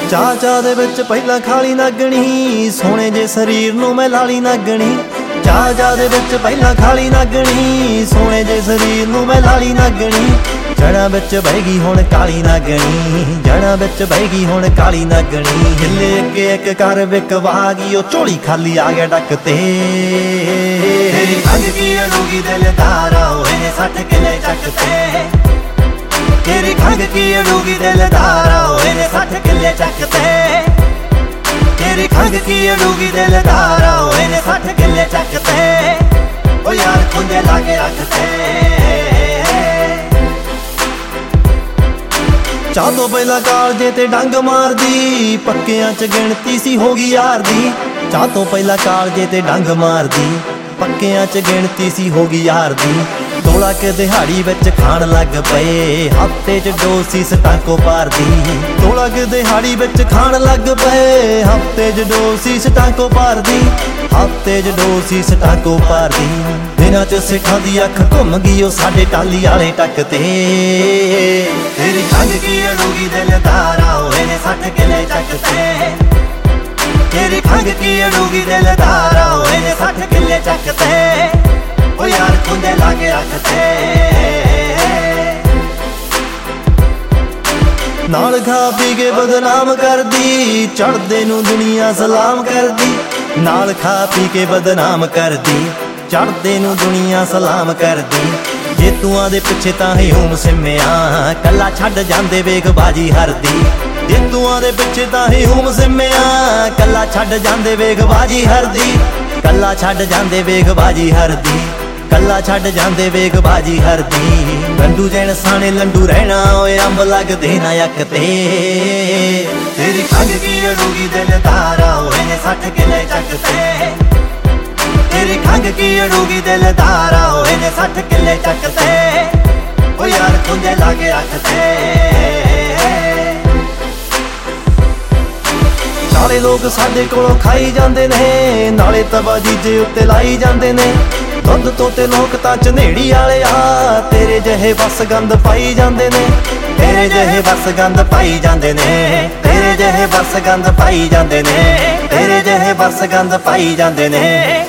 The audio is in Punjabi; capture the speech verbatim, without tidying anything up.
ਚਾਹ ਚਾਹ ਦੇ ਵਿੱਚ ਪਹਿਲਾਂ ਖਾਲੀ ਨਾਗਣੀ, ਸੋਹਣੇ ਜੇ ਸਰੀਰ ਨੂੰ ਮੈਂ ਲਾਲੀ ਨਾਗਣੀ। ਚਾਹ ਚਾਹ ਦੇ ਵਿੱਚ ਪਹਿਲਾਂ ਖਾਲੀ ਨਾਗਣੀ, ਸੋਹਣੇ ਜੇ ਸਰੀਰ ਨੂੰ ਮੈਂ ਲਾਲੀ ਨਾਗਣੀ। ਜੜਾਂ ਵਿੱਚ ਬਹਿ ਗਈ ਹੁਣ ਕਾਲੀ ਨਾਗਣੀ, ਜੜਾਂ ਵਿੱਚ ਬਹਿ ਗਈ ਹੁਣ ਕਾਲੀ ਨਾਗਣੀ। ਹਿੱਲੇ ਅੱਗੇ ਇੱਕ ਕਰ ਵਿਕਵਾ ਗਈ, ਉਹ ਝੋਲੀ ਖਾਲੀ ਆ ਗਿਆ ਡੱਕ ਤੇ। ਤੇਰੀ ਖੰਘ ਕੀ ਅੜੂਗੀ ਦਿਲਦਾਰਾ, ਹੋਏ ਨੇ ਸੱਠ ਕਿੱਲੇ ਚੱਕ ਤੇ। ਤੇਰੀ ਖੰਘ ਕੀ ਅੜੂਗੀ ਦਿਲਦਾਰਾ, ਹੋਏ ਨੇ ਸੱਠ ਕਿੱਲੇ ਚੱਕ ਤੇ। ਤੇਰੀ ਖੰਘ ਕੀ ਅੜੂਗੀ ਦਿਲਦਾਰਾ, ਹੋਏ ਨੇ ਸੱਠ ਕਿੱਲੇ ਚੱਕ ਤੇ। ਓ ਯਾਰ ਖੁੰਝੇ ਲਾ ਕੇ ਰੱਖ ਤੇ। ਚਾਹ ਤੋਂ ਪਹਿਲਾਂ ਕਾਲਜੇ ਤੇ ਡੰਗ ਮਾਰਦੀ, ਪੱਕਿਆਂ ਚ ਗਿਣਤੀ ਸੀ ਹੋ ਗਈ ਯਾਰ ਦੀ। ਚਾਹ ਤੋਂ ਪਹਿਲਾਂ ਕਾਲਜੇ ਤੇ ਡੰਗ ਮਾਰਦੀ, ਪੱਕਿਆਂ ਚ ਗਿਣਤੀ ਸੀ ਹੋ ਗਈ ਯਾਰ ਦੀ। ਤੋਲਾ ਕੇ ਦਿਹਾੜੀ ਵਿੱਚ ਖਾਣ ਲੱਗ ਪਏ, ਹਫ਼ਤੇ ਚ ਡੋਸੀ ਸਟਾਂਕੋ ਪਾਰਦੀ। ਤੋਲਾ ਕੇ ਦਿਹਾੜੀ ਵਿੱਚ ਖਾਣ ਲੱਗ ਪਏ, ਹਫ਼ਤੇ ਚ ਡੋਸੀ ਸਟਾਂਕੋ ਪਾਰਦੀ। ਹਫ਼ਤੇ ਚ ਡੋਸੀ ਸਟਾਂਕੋ ਪਾਰਦੀ। ਦਿਨਾਂ ਚ ਸਿੱਖਾਂ ਦੀ ਅੱਖ ਘੁੰਮ ਗਈ, ਉਹ ਸਾਡੇ ਟਾਲੀ ਵਾਲੇ ਟੱਕ ਤੇ। ਤੇਰੀ ਖੰਘ ਕੀ ਅੜੂਗੀ ਦਿਲਦਾਰਾ, ਹੋਏ ਨੇ ਸੱਠ ਕਿੱਲੇ ਚੱਕ ਤੇ। ਤੇਰੀ ਖੰਘ ਕੀ ਅੜੂਗੀ ਦਿਲਦਾਰਾ, ਹੋਏ ਨੇ ਸੱਠ ਕਿੱਲੇ ਚੱਕ ਤੇ। ਓ ਯਾਰ ਖੁੰਝੇ ਲਾ ਕੇ ਰੱਖ ਤੇ। ਨਾਲ ਖਾ ਪੀ ਕੇ ਬਦਨਾਮ ਕਰਦੀ, ਚੜ੍ਹਦੇ ਨੂੰ ਦੁਨੀਆ ਸਲਾਮ ਕਰਦੀ। ਨਾਲ ਖਾ ਪੀ ਕੇ ਬਦਨਾਮ ਕਰਦੀ, ਚੜ੍ਹਦੇ ਨੂੰ ਦੁਨੀਆ ਸਲਾਮ ਕਰਦੀ। ਜੇਤੂਆਂ ਦੇ ਪਿੱਛੇ ਤਾਂ ਹਿਊਮ ਸਿੰਮਿਆ, ਕੱਲਾ ਛੱਡ ਜਾਂਦੇ ਵੇਖ ਬਾਜੀ ਹਰਦੀ। ਜੇਤੂਆਂ ਦੇ ਪਿੱਛੇ ਤਾਂ ਹਿਊਮ ਸਿੰਮਿਆ, ਕੱਲਾ ਛੱਡ ਜਾਂਦੇ ਵੇਖ ਬਾਜੀ ਹਰਦੀ। ਕੱਲਾ ਛੱਡ ਜਾਂਦੇ ਵੇਖ ਬਾਜੀ ਹਰਦੀ। ਕੱਲਾ ਛੱਡ ਜਾਂਦੇ ਵੇਖ ਬਾਜੀ ਹਰਦੀ। ਲੰਡੂ ਜੈਨ ਸਾਣੇ ਲੰਡੂ ਰਹਿਣਾ, ਓਏ ਅੰਬ ਲੱਗਦੇ ਨਾ ਅੱਖ ਤੇ। ਤੇਰੀ ਖੰਘ ਕੀ ਅੜੂਗੀ ਦਿਲਦਾਰਾ, ਹੋਏ ਨੇ ਸੱਠ ਕਿੱਲੇ ਚੱਕ ਤੇ। ਤੇਰੀ ਖੰਘ ਕੀ ਅੜੂਗੀ ਦਿਲਦਾਰਾ, ਹੋਏ ਨੇ ਸੱਠ ਕਿੱਲੇ ਚੱਕ ਤੇ। ਓ ਯਾਰ ਖੁੰਝੇ ਲਾ ਕੇ ਰੱਖ ਤੇ। ਨਾਲੇ ਲੋਕ ਸਾਡੇ ਕੋਲੋਂ ਖਾਈ ਜਾਂਦੇ ਨੇ, ਨਾਲੇ ਤਵਾ ਜੀਜੇ ਉੱਤੇ ਲਾਈ ਜਾਂਦੇ ਨੇ। ਦੁੱਧ ਤੋਂ ਤੇ ਲੋਕ ਤਾਂ ਝਨੇੜੀ ਵਾਲੇ ਆ, ਤੇਰੇ ਜਿਹੇ ਬਸ ਗੰਦ ਪਾਈ ਜਾਂਦੇ ਨੇ। ਤੇਰੇ ਜਿਹੇ ਬਸ ਗੰਦ ਪਾਈ ਜਾਂਦੇ ਨੇ। ਤੇਰੇ ਜਿਹੇ ਬਸ ਗੰਦ ਪਾਈ ਜਾਂਦੇ ਨੇ। ਤੇਰੇ ਜਿਹੇ ਬਸ ਗੰਦ ਪਾਈ ਜਾਂਦੇ ਨੇ।